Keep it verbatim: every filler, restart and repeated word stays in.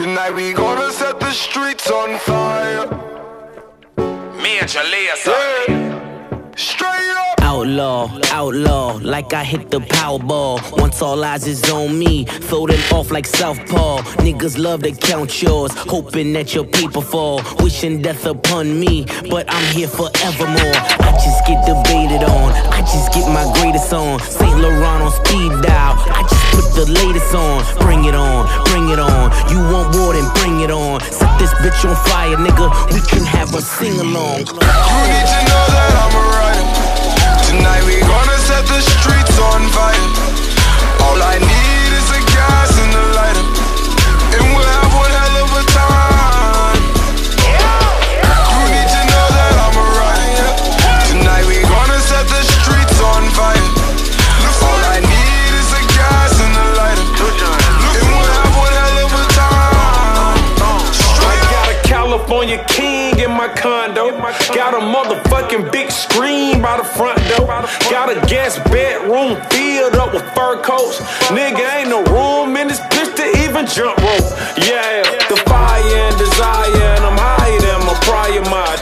Tonight we gonna set the streets on fire. Major Lazer. Yeah. Straight up. Outlaw, outlaw, like I hit the Powerball. Once all eyes is on me, throw them off like Southpaw. Niggas love to count yours, hoping that your paper fall. Wishing death upon me, but I'm here forevermore. I just get debated on, I just get my greatest on. Saint Laurent on speed dial, I just put the latest on. Bring it on, bring it on. You want war, then bring it on. Set this bitch on fire, nigga, we can have a sing-along. You need to know that I'm a rider. Tonight we gonna set the streets on fire. All I need is a gas and a lighter, and we'll have one hell of a time. You need to know that I'm a rider. Tonight we gonna set the streets on fire. All I need is a gas and a lighter, and we'll have one hell of a time. I got a California king in my condo. Got a motherfucking big screen by the front door. Got a guest bedroom filled up with fur coats. Nigga, ain't no room in this bitch to even jump rope. Yeah, the fire and desire, and I'm higher than my prior mind.